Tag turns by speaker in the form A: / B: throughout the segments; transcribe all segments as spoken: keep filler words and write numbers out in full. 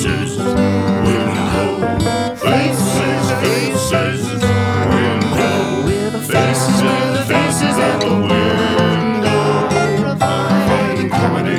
A: faces, window, faces, faces, window, faces, faces at the window, fighting comedy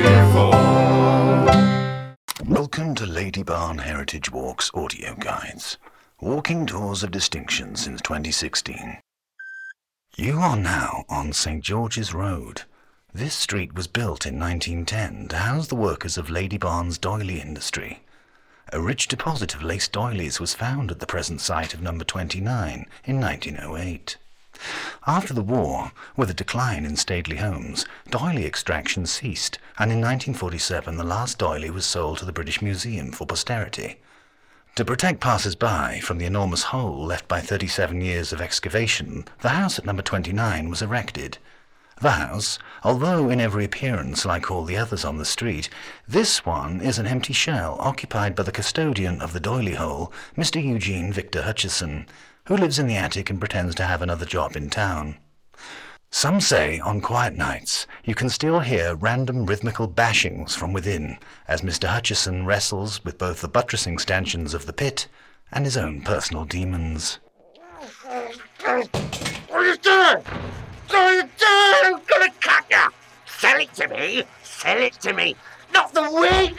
A: for.
B: Welcome to Lady Barn Heritage Walks audio guides, walking tours of distinction since twenty sixteen. You are now on Saint George's Road. This street was built in nineteen ten to house the workers of Lady Barn's doily industry. A rich deposit of lace doilies was found at the present site of number twenty-nine in nineteen oh eight. After the war, with a decline in stately homes, doily extraction ceased, and in nineteen forty-seven the last doily was sold to the British Museum for posterity. To protect passers-by from the enormous hole left by thirty-seven years of excavation, the house at number twenty-nine was erected. The house, although in every appearance like all the others on the street, this one is an empty shell occupied by the custodian of the doily hole, Mister Eugene Victor Hutchison, who lives in the attic and pretends to have another job in town. Some say on quiet nights you can still hear random rhythmical bashings from within as Mister Hutchison wrestles with both the buttressing stanchions of the pit and his own personal demons.
C: What are you doing? What are you doing? I'm gonna cut you! Sell it to me! Sell it to me! Not the wig!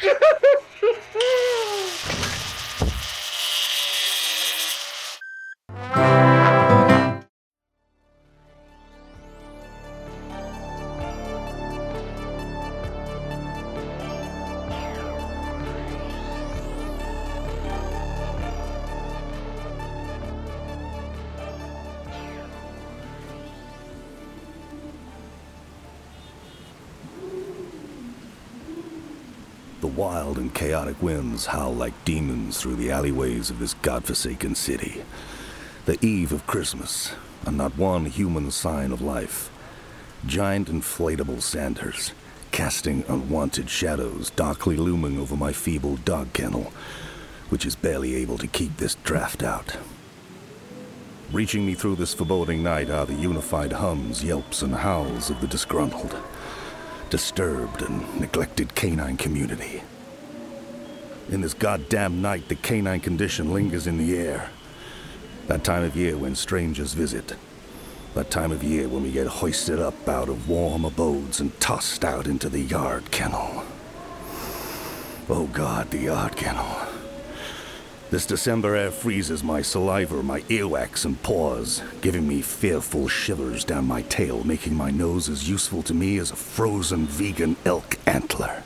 D: The wild and chaotic winds howl like demons through the alleyways of this godforsaken city. The eve of Christmas, and not one human sign of life. Giant inflatable Santas, casting unwanted shadows darkly looming over my feeble dog kennel, which is barely able to keep this draft out. Reaching me through this foreboding night are the unified hums, yelps, and howls of the disgruntled, disturbed and neglected canine community. In this goddamn night, the canine condition lingers in the air. That time of year when strangers visit. That time of year when we get hoisted up out of warm abodes and tossed out into the yard kennel. Oh God, the yard kennel. This December air freezes my saliva, my earwax and paws, giving me fearful shivers down my tail, making my nose as useful to me as a frozen vegan elk antler.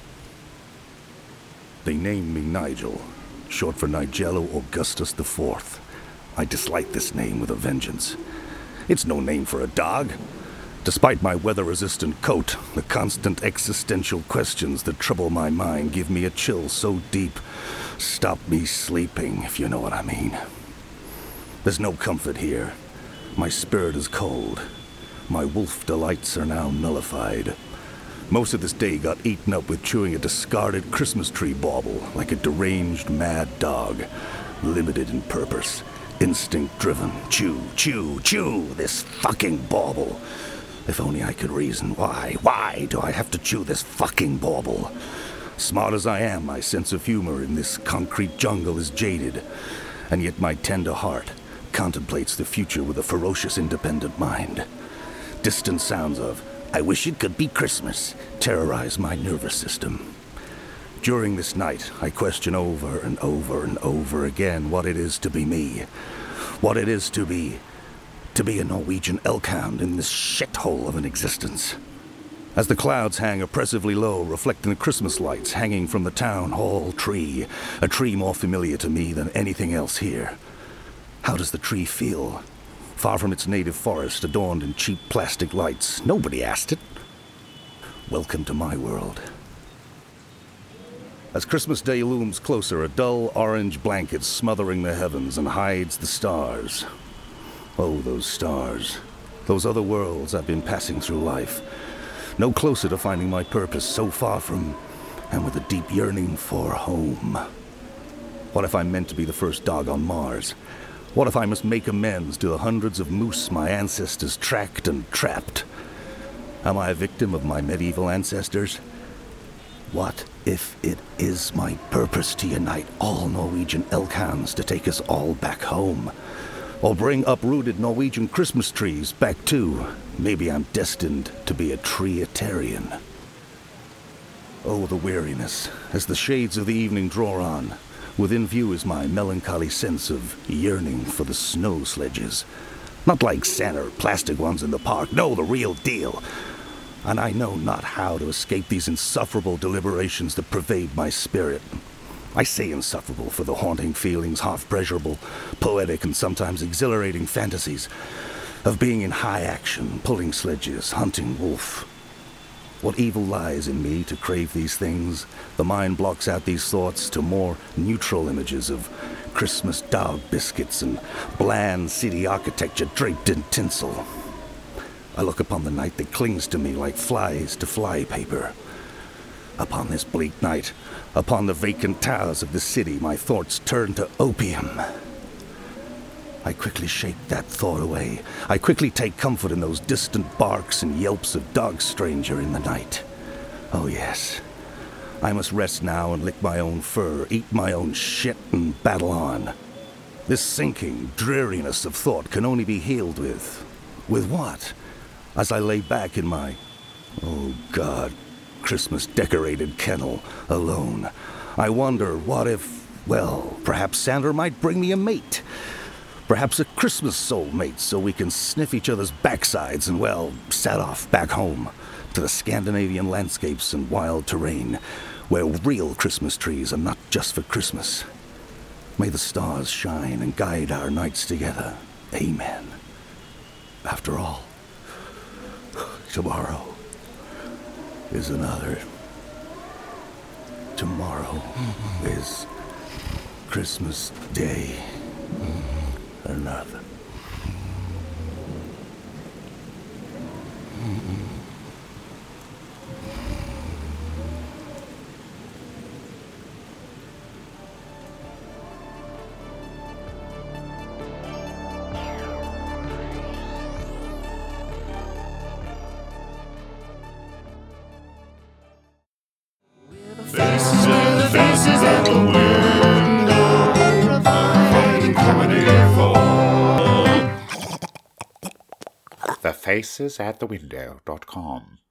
D: They named me Nigel, short for Nigello Augustus the Fourth. I dislike this name with a vengeance. It's no name for a dog. Despite my weather-resistant coat, the constant existential questions that trouble my mind give me a chill so deep, stop me sleeping, if you know what I mean. There's no comfort here. My spirit is cold. My wolf delights are now nullified. Most of this day got eaten up with chewing a discarded Christmas tree bauble like a deranged mad dog, limited in purpose, instinct-driven. Chew, chew, chew this fucking bauble. If only I could reason why. Why do I have to chew this fucking bauble? Smart as I am, my sense of humor in this concrete jungle is jaded, and yet my tender heart contemplates the future with a ferocious independent mind. Distant sounds of, "I wish it could be Christmas," terrorize my nervous system. During this night, I question over and over and over again what it is to be me. What it is to be... to be a Norwegian elk hound in this shithole of an existence. As the clouds hang oppressively low, reflecting the Christmas lights hanging from the town hall tree, a tree more familiar to me than anything else here. How does the tree feel? Far from its native forest, adorned in cheap plastic lights. Nobody asked it. Welcome to my world. As Christmas Day looms closer, a dull orange blanket smothering the heavens and hides the stars. Oh, those stars. Those other worlds I've been passing through life. No closer to finding my purpose, so far from, and with a deep yearning for home. What if I'm meant to be the first dog on Mars? What if I must make amends to the hundreds of moose my ancestors tracked and trapped? Am I a victim of my medieval ancestors? What if it is my purpose to unite all Norwegian elk hounds to take us all back home? Or bring uprooted Norwegian Christmas trees back too? Maybe I'm destined to be a treetarian. Oh, the weariness, as the shades of the evening draw on. Within view is my melancholy sense of yearning for the snow sledges. Not like Santa or plastic ones in the park, no, the real deal. And I know not how to escape these insufferable deliberations that pervade my spirit. I say insufferable for the haunting feelings, half-pleasurable, poetic, and sometimes exhilarating fantasies of being in high action, pulling sledges, hunting wolf. What evil lies in me to crave these things? The mind blocks out these thoughts to more neutral images of Christmas dog biscuits and bland city architecture draped in tinsel. I look upon the night that clings to me like flies to flypaper. Upon this bleak night, upon the vacant towers of the city, my thoughts turn to opium. I quickly shake that thought away. I quickly take comfort in those distant barks and yelps of dog stranger in the night. Oh yes, I must rest now and lick my own fur, eat my own shit, and battle on. This sinking dreariness of thought can only be healed with... with what? As I lay back in my, oh God, Christmas-decorated kennel, alone, I wonder what if, well, perhaps Santa might bring me a mate. Perhaps a Christmas soulmate so we can sniff each other's backsides and, well, set off back home to the Scandinavian landscapes and wild terrain where real Christmas trees are not just for Christmas. May the stars shine and guide our nights together. Amen. After all, tomorrow is another. Tomorrow is Christmas Day. Another.
A: Faces with the faces at the window, finding comedy for
E: the faces at the window dot com